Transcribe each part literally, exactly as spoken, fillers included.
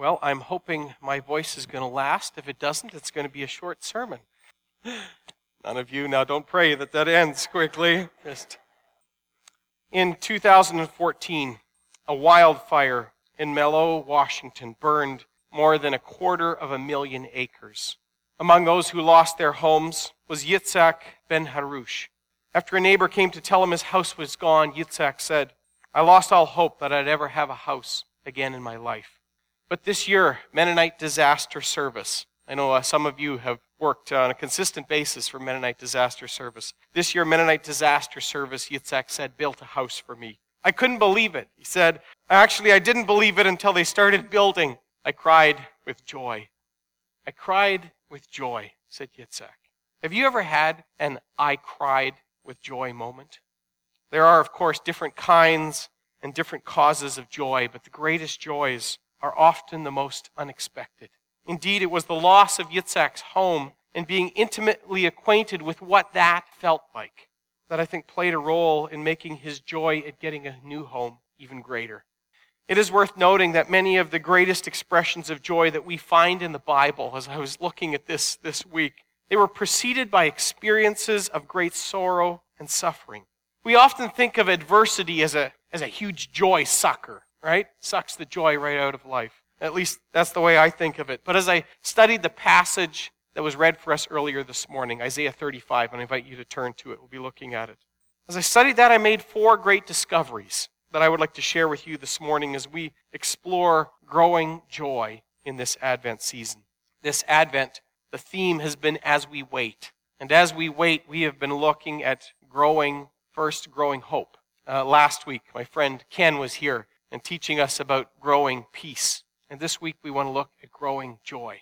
Well, I'm hoping my voice is going to last. If it doesn't, it's going to be a short sermon. None of you, now don't pray that that ends quickly. Just in two thousand fourteen, a wildfire in Mellow, Washington burned more than a quarter of a million acres. Among those who lost their homes was Yitzhak Ben Harush. After a neighbor came to tell him his house was gone, Yitzhak said, "I lost all hope that I'd ever have a house again in my life." But this year, Mennonite Disaster Service, I know uh, some of you have worked on a consistent basis for Mennonite Disaster Service. This year, Mennonite Disaster Service, Yitzhak said, built a house for me. I couldn't believe it. He said, actually, I didn't believe it until they started building. I cried with joy. I cried with joy, said Yitzhak. Have you ever had an I cried with joy moment? There are, of course, different kinds and different causes of joy, but the greatest joys are often the most unexpected. Indeed, it was the loss of Yitzhak's home and being intimately acquainted with what that felt like that I think played a role in making his joy at getting a new home even greater. It is worth noting that many of the greatest expressions of joy that we find in the Bible, as I was looking at this this week, they were preceded by experiences of great sorrow and suffering. We often think of adversity as a, as a huge joy sucker, right? Sucks the joy right out of life. At least that's the way I think of it. But as I studied the passage that was read for us earlier this morning, Isaiah thirty-five, and I invite you to turn to it. We'll be looking at it. As I studied that, I made four great discoveries that I would like to share with you this morning as we explore growing joy in this Advent season. This Advent, the theme has been as we wait. And as we wait, we have been looking at growing, first growing hope. Uh, last week, my friend Ken was here and teaching us about growing peace. And this week we want to look at growing joy.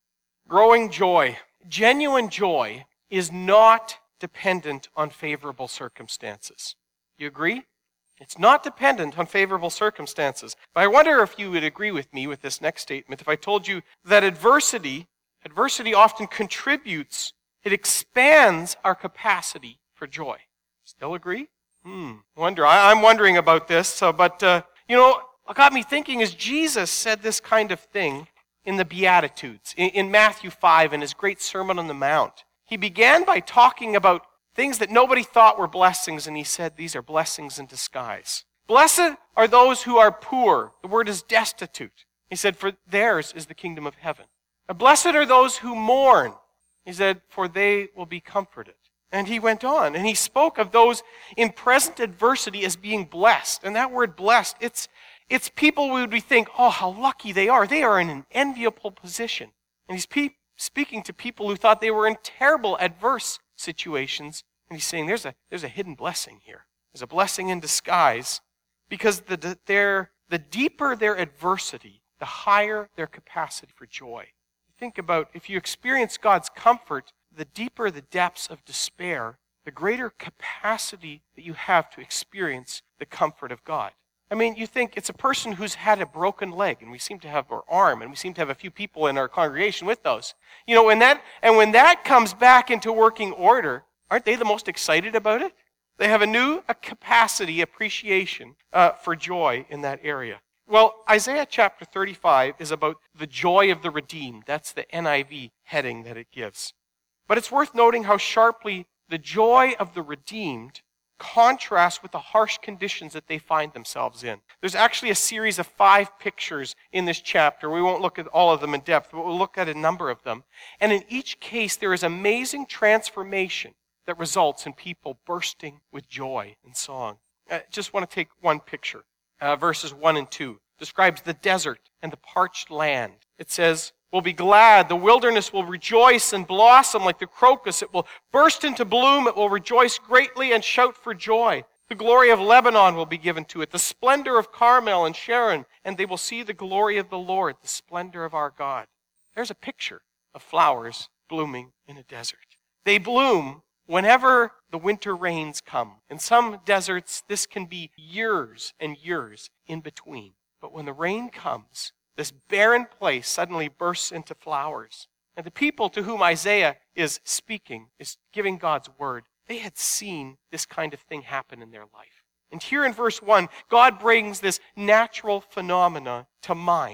Growing joy. Genuine joy is not dependent on favorable circumstances. You agree? It's not dependent on favorable circumstances. But I wonder if you would agree with me with this next statement if I told you that adversity, adversity often contributes, it expands our capacity for joy. Still agree? Hmm. Wonder. I, I'm wondering about this, so, but uh, you know, what got me thinking is Jesus said this kind of thing in the Beatitudes, in, in Matthew five, in his great Sermon on the Mount. He began by talking about things that nobody thought were blessings, and he said these are blessings in disguise. Blessed are those who are poor. The word is destitute. He said, for theirs is the kingdom of heaven. And blessed are those who mourn. He said, for they will be comforted. And he went on, and he spoke of those in present adversity as being blessed. And that word blessed, it's It's people we would think, oh, how lucky they are. They are in an enviable position. And he's pe- speaking to people who thought they were in terrible, adverse situations. And he's saying there's a there's a hidden blessing here. There's a blessing in disguise because the, the, their, the deeper their adversity, the higher their capacity for joy. Think about if you experience God's comfort, the deeper the depths of despair, the greater capacity that you have to experience the comfort of God. I mean, you think it's a person who's had a broken leg, and we seem to have, or arm, and we seem to have a few people in our congregation with those. You know, when that, and when that comes back into working order, aren't they the most excited about it? They have a new a capacity, appreciation uh, for joy in that area. Well, Isaiah chapter thirty-five is about the joy of the redeemed. That's the N I V heading that it gives. But it's worth noting how sharply the joy of the redeemed contrast with the harsh conditions that they find themselves in. There's actually a series of five pictures in this chapter. We won't look at all of them in depth, but we'll look at a number of them. And in each case, there is amazing transformation that results in people bursting with joy and song. I just want to take one picture. Uh, verses one and two describes the desert and the parched land. It says, will be glad. The wilderness will rejoice and blossom like the crocus. It will burst into bloom. It will rejoice greatly and shout for joy. The glory of Lebanon will be given to it, the splendor of Carmel and Sharon, and they will see the glory of the Lord, the splendor of our God. There's a picture of flowers blooming in a desert. They bloom whenever the winter rains come. In some deserts, this can be years and years in between. But when the rain comes, this barren place suddenly bursts into flowers. And the people to whom Isaiah is speaking, is giving God's word, they had seen this kind of thing happen in their life. And here in verse one, God brings this natural phenomena to mind.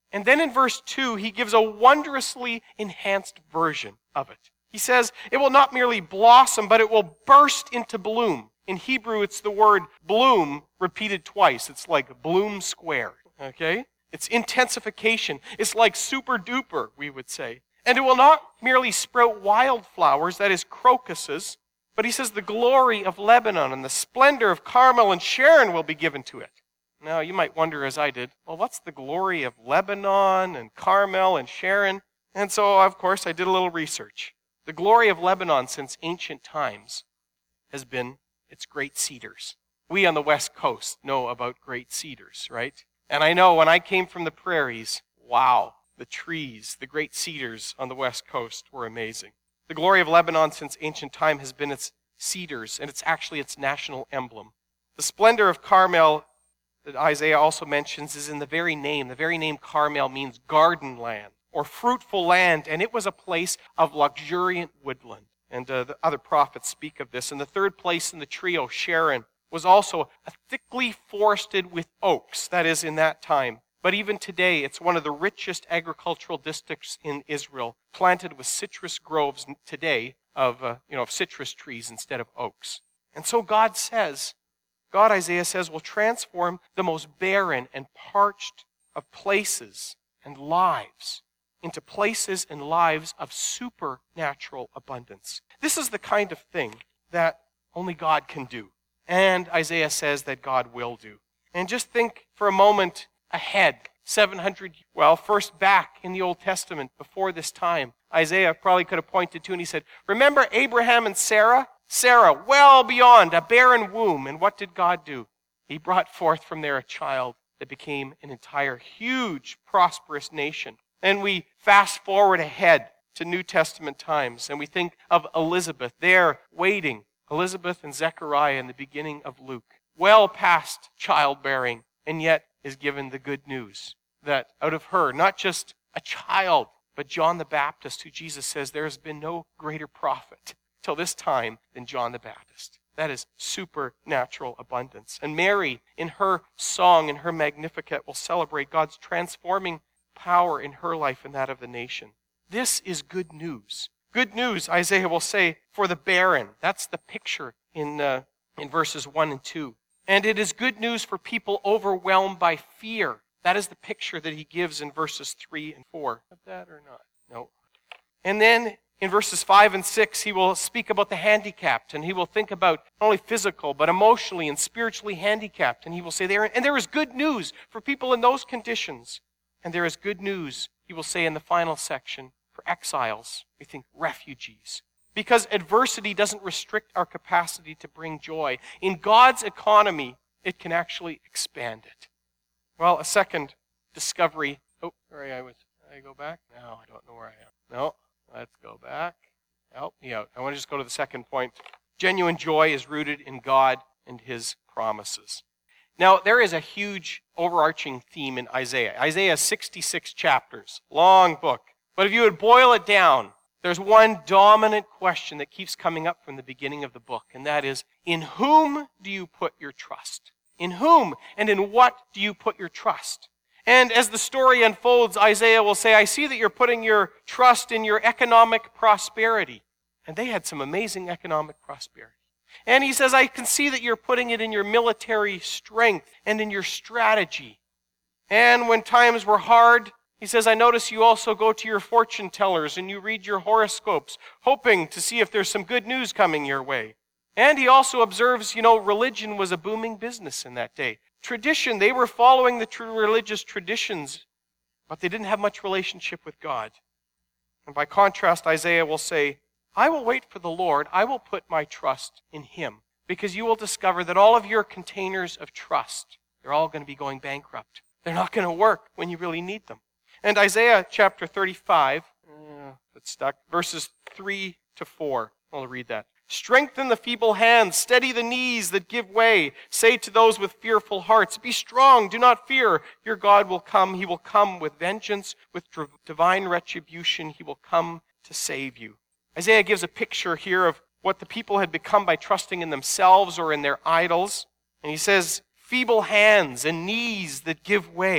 And then in verse two, he gives a wondrously enhanced version of it. He says, it will not merely blossom, but it will burst into bloom. In Hebrew, it's the word bloom repeated twice. It's like bloom squared, okay? It's intensification. It's like super duper, we would say. And it will not merely sprout wildflowers, that is crocuses, but he says the glory of Lebanon and the splendor of Carmel and Sharon will be given to it. Now, you might wonder, as I did, well, what's the glory of Lebanon and Carmel and Sharon? And so, of course, I did a little research. The glory of Lebanon since ancient times has been its great cedars. We on the West Coast know about great cedars, right? And I know when I came from the prairies, wow, the trees, the great cedars on the West Coast were amazing. The glory of Lebanon since ancient time has been its cedars, and it's actually its national emblem. The splendor of Carmel that Isaiah also mentions is in the very name. The very name Carmel means garden land or fruitful land, and it was a place of luxuriant woodland. And uh, the other prophets speak of this. And the third place in the trio, Sharon, was also a thickly forested with oaks, that is, in that time. But even today, it's one of the richest agricultural districts in Israel, planted with citrus groves today of, uh, you know, of citrus trees instead of oaks. And so God says, God, Isaiah says, will transform the most barren and parched of places and lives into places and lives of supernatural abundance. This is the kind of thing that only God can do. And Isaiah says that God will do. And just think for a moment ahead, seven hundred, well, first back in the Old Testament, before this time, Isaiah probably could have pointed to, and he said, remember Abraham and Sarah? Sarah, well beyond a barren womb. And what did God do? He brought forth from there a child that became an entire huge, prosperous nation. And we fast forward ahead to New Testament times, and we think of Elizabeth there waiting, Elizabeth and Zechariah in the beginning of Luke, well past childbearing, and yet is given the good news that out of her, not just a child, but John the Baptist, who Jesus says there has been no greater prophet till this time than John the Baptist. That is supernatural abundance. And Mary, in her song, in her Magnificat, will celebrate God's transforming power in her life and that of the nation. This is good news. Good news, Isaiah will say, for the barren. That's the picture in, uh, in verses one and two. And it is good news for people overwhelmed by fear. That is the picture that he gives in verses three and four. Have that or not? No. And then in verses five and six, he will speak about the handicapped, and he will think about not only physical, but emotionally and spiritually handicapped. And he will say there, and there is good news for people in those conditions. And there is good news, he will say in the final section, for exiles, we think refugees. Because adversity doesn't restrict our capacity to bring joy. In God's economy, it can actually expand it. Well, a second discovery. Oh, sorry, I was. Did I go back? No, I don't know where I am. No, let's go back. Help me out. I want to just go to the second point. Genuine joy is rooted in God and his promises. Now, there is a huge overarching theme in Isaiah. Isaiah has sixty-six chapters, long book. But if you would boil it down, there's one dominant question that keeps coming up from the beginning of the book, and that is, in whom do you put your trust? In whom and in what do you put your trust? And as the story unfolds, Isaiah will say, I see that you're putting your trust in your economic prosperity. And they had some amazing economic prosperity. And he says, I can see that you're putting it in your military strength and in your strategy. And when times were hard, he says, I notice you also go to your fortune tellers and you read your horoscopes, hoping to see if there's some good news coming your way. And he also observes, you know, religion was a booming business in that day. Tradition, they were following the true religious traditions, but they didn't have much relationship with God. And by contrast, Isaiah will say, I will wait for the Lord. I will put my trust in him, because you will discover that all of your containers of trust, they're all going to be going bankrupt. They're not going to work when you really need them. And Isaiah chapter thirty-five, uh, it's stuck, verses three to four. I'll read that. Strengthen the feeble hands, steady the knees that give way. Say to those with fearful hearts, be strong, do not fear. Your God will come. He will come with vengeance, with divine retribution. He will come to save you. Isaiah gives a picture here of what the people had become by trusting in themselves or in their idols. And he says, feeble hands and knees that give way.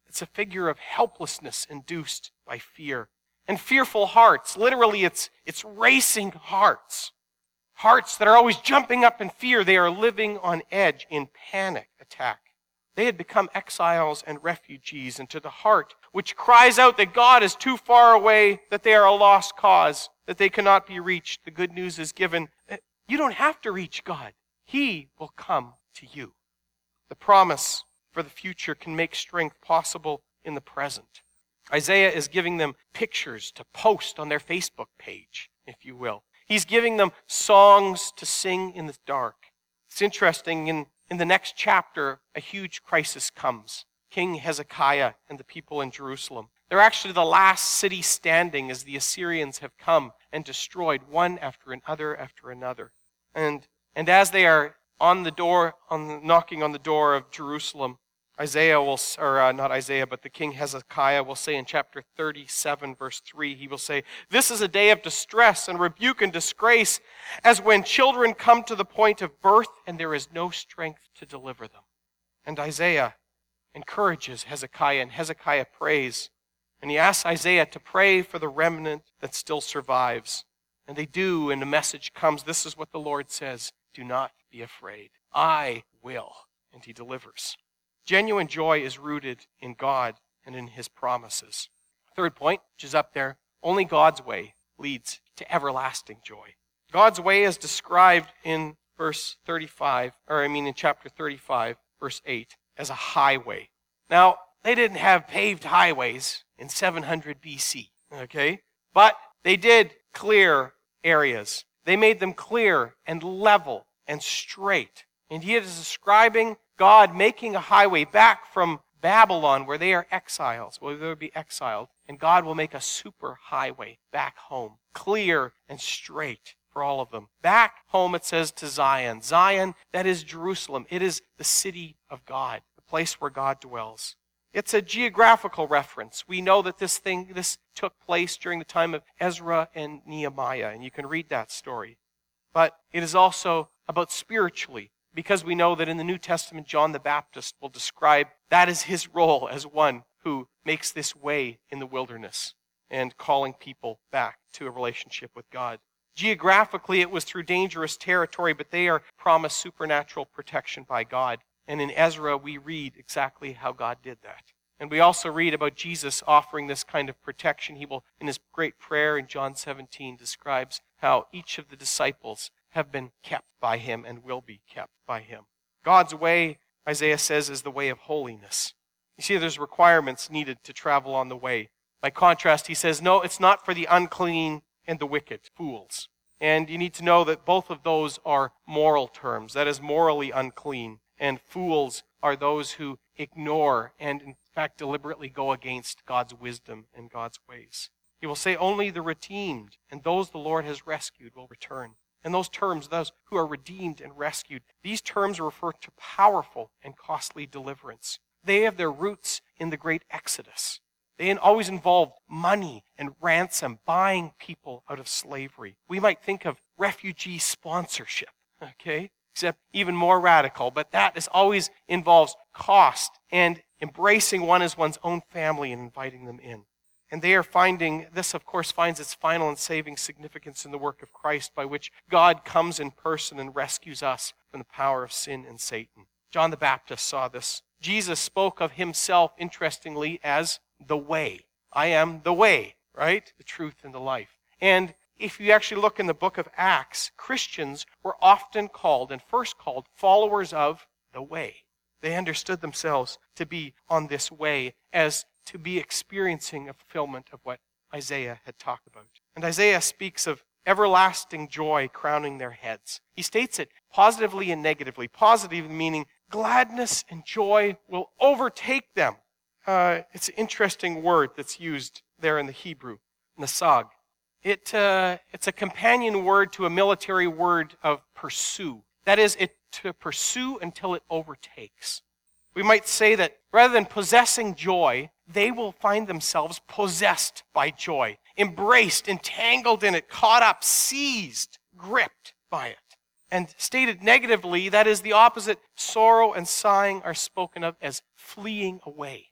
It's a figure of helplessness induced by fear. And fearful hearts, literally it's, it's racing hearts. Hearts that are always jumping up in fear. They are living on edge in panic attack. They had become exiles and refugees, and to the heart which cries out that God is too far away, that they are a lost cause, that they cannot be reached, the good news is given. You don't have to reach God. He will come to you. The promise for the future can make strength possible in the present. Isaiah is giving them pictures to post on their Facebook page, if you will. He's giving them songs to sing in the dark. It's interesting, in, in the next chapter, a huge crisis comes. King Hezekiah and the people in Jerusalem. They're actually the last city standing as the Assyrians have come and destroyed one after another after another. And, and as they are on the door, on knocking on the door of Jerusalem, Isaiah will, or uh, not Isaiah, but the King Hezekiah will say in chapter thirty-seven, verse three, he will say, "This is a day of distress and rebuke and disgrace, as when children come to the point of birth and there is no strength to deliver them." And Isaiah encourages Hezekiah, and Hezekiah prays. And he asks Isaiah to pray for the remnant that still survives. And they do, and the message comes. This is what the Lord says: "Do not be afraid. I will." And he delivers. Genuine joy is rooted in God and in his promises. Third point, which is up there, only God's way leads to everlasting joy. God's way is described in verse thirty-five, or I mean in chapter thirty-five, verse eight, as a highway. Now, they didn't have paved highways in seven hundred B C, okay? But they did clear areas. They made them clear and level and straight. And he is describing God making a highway back from Babylon, where they are exiles, where they will be exiled, and God will make a super highway back home, clear and straight for all of them. Back home, it says, to Zion. Zion, that is Jerusalem. It is the city of God, the place where God dwells. It's a geographical reference. We know that this thing, this took place during the time of Ezra and Nehemiah, and you can read that story. But it is also about spiritually, because we know that in the New Testament, John the Baptist will describe that as his role as one who makes this way in the wilderness and calling people back to a relationship with God. Geographically, it was through dangerous territory, but they are promised supernatural protection by God. And in Ezra, we read exactly how God did that. And we also read about Jesus offering this kind of protection. He will, in his great prayer in John seventeen, describes how each of the disciples have been kept by him and will be kept by him. God's way, Isaiah says, is the way of holiness. You see, there's requirements needed to travel on the way. By contrast, he says, no, it's not for the unclean and the wicked, fools. And you need to know that both of those are moral terms. That is morally unclean. And fools are those who ignore and, in fact, deliberately go against God's wisdom and God's ways. He will say only the redeemed and those the Lord has rescued will return. And those terms, those who are redeemed and rescued, these terms refer to powerful and costly deliverance. They have their roots in the great Exodus. They always involved money and ransom, buying people out of slavery. We might think of refugee sponsorship, okay? Except even more radical, but that is always involves cost and embracing one as one's own family and inviting them in. And they are finding, this of course finds its final and saving significance in the work of Christ, by which God comes in person and rescues us from the power of sin and Satan. John the Baptist saw this. Jesus spoke of himself, interestingly, as the way. I am the way, right? The truth and the life. And if you actually look in the book of Acts, Christians were often called, and first called, followers of the way. They understood themselves to be on this way, as to be experiencing a fulfillment of what Isaiah had talked about. And Isaiah speaks of everlasting joy crowning their heads. He states it positively and negatively. Positive meaning gladness and joy will overtake them. Uh, it's an interesting word that's used there in the Hebrew, nasag. It, uh, it's a companion word to a military word of pursue. That is, it to pursue until it overtakes. We might say that rather than possessing joy, they will find themselves possessed by joy, embraced, entangled in it, caught up, seized, gripped by it. And stated negatively, that is the opposite. Sorrow and sighing are spoken of as fleeing away.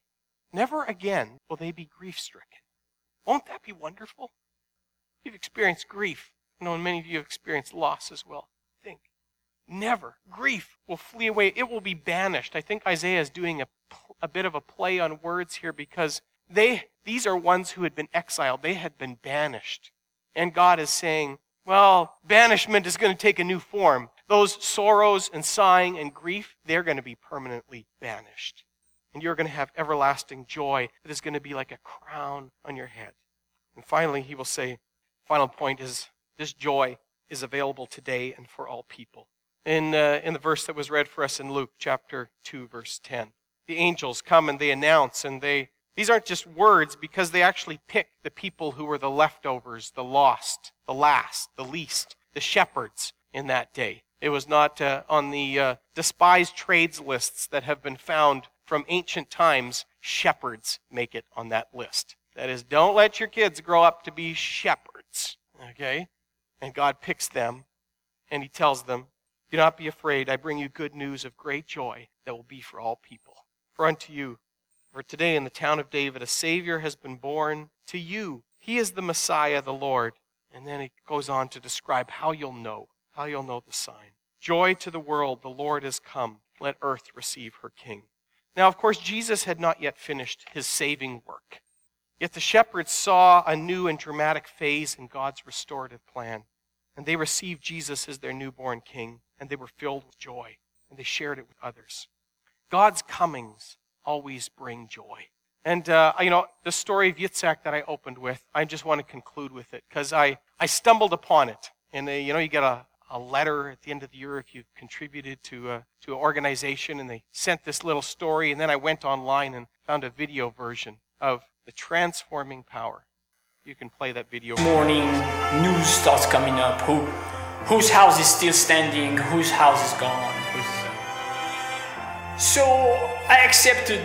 Never again will they be grief-stricken. Won't that be wonderful? You've experienced grief. I know many of you have experienced loss as well. Think. Never. Grief will flee away. It will be banished. I think Isaiah is doing a, a bit of a play on words here because they these are ones who had been exiled. They had been banished. And God is saying, well, banishment is going to take a new form. Those sorrows and sighing and grief, they're going to be permanently banished. And you're going to have everlasting joy that is going to be like a crown on your head. And finally, he will say, final point is, this joy is available today and for all people. In, uh, in the verse that was read for us in Luke chapter two, verse ten, the angels come and they announce, and they these aren't just words because they actually pick the people who were the leftovers, the lost, the last, the least, the shepherds in that day. It was not uh, on the uh, despised trades lists that have been found from ancient times. Shepherds make it on that list. That is, don't let your kids grow up to be shepherds, okay? And God picks them, and he tells them, do not be afraid. I bring you good news of great joy that will be for all people. For unto you, for today in the town of David, a Savior has been born to you. He is the Messiah, the Lord. And then he goes on to describe how you'll know, how you'll know the sign. Joy to the world, the Lord is come. Let earth receive her King. Now, of course, Jesus had not yet finished his saving work. Yet the shepherds saw a new and dramatic phase in God's restorative plan. And they received Jesus as their newborn King, and they were filled with joy, and they shared it with others. God's comings always bring joy. And, uh, you know, the story of Yitzhak that I opened with, I just want to conclude with it, because I, I stumbled upon it. And, uh, you know, you get a, a letter at the end of the year if you've contributed to, a, to an organization, and they sent this little story, and then I went online and found a video version of the transforming power. You can play that video. Morning news starts coming up. Who, whose house is still standing? Whose house is gone? Who's... So I accepted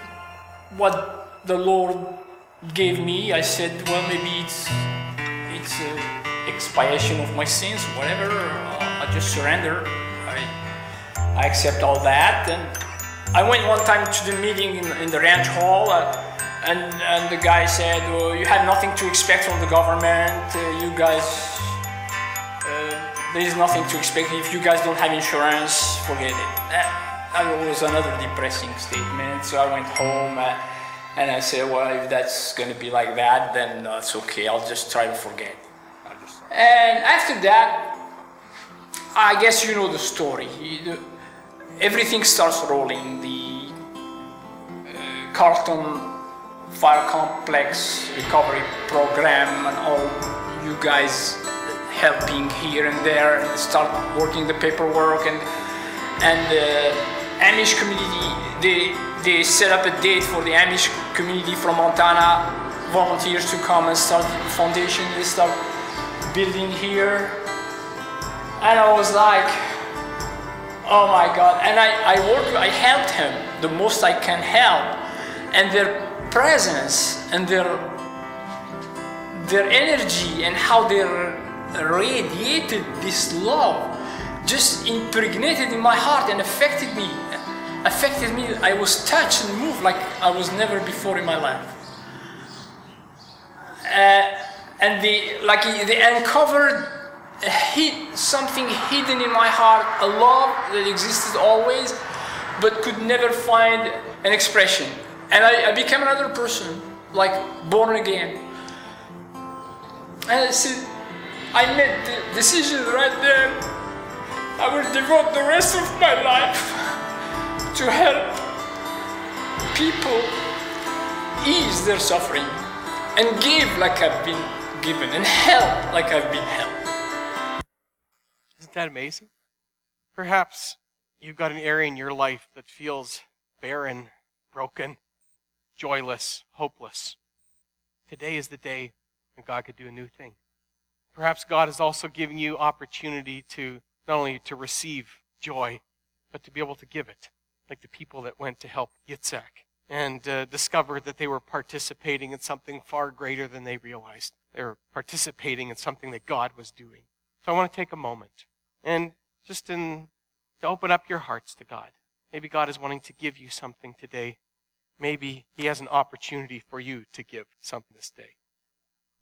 what the Lord gave me. I said, well, maybe it's it's an expiation of my sins, whatever. Uh, I just surrender. I I accept all that. And I went one time to the meeting in, in the ranch hall. Uh, And, and the guy said, well, you have nothing to expect from the government, uh, you guys, uh, there is nothing to expect. If you guys don't have insurance, forget it. That, that was another depressing statement. So I went home uh, and I said, well, if that's going to be like that, then that's okay. I'll just try to forget. I'll just try. And after that, I guess you know the story. Everything starts rolling. The uh, Carlton Fire Complex Recovery Program and all you guys helping here and there and start working the paperwork, and and the Amish community, they they set up a date for the Amish community from Montana volunteers to come and start the foundation. They start building here, and I was like, oh my God. And I, I worked, I helped him the most I can help, and their presence and their their energy and how they radiated this love just impregnated in my heart and affected me. Affected me. I was touched and moved like I was never before in my life. Uh, and they like they uncovered hid, something hidden in my heart, a love that existed always, but could never find an expression. And I, I became another person, like born again. And I said, I made the decision right there. I will devote the rest of my life to help people ease their suffering and give like I've been given and help like I've been helped. Isn't that amazing? Perhaps you've got an area in your life that feels barren, broken, joyless, hopeless. Today is the day when God could do a new thing. Perhaps God is also giving you opportunity to not only to receive joy, but to be able to give it, like the people that went to help Yitzhak and uh, discovered that they were participating in something far greater than they realized. They were participating in something that God was doing. So I want to take a moment and just in, to open up your hearts to God. Maybe God is wanting to give you something today maybe he has an opportunity for you to give something this day.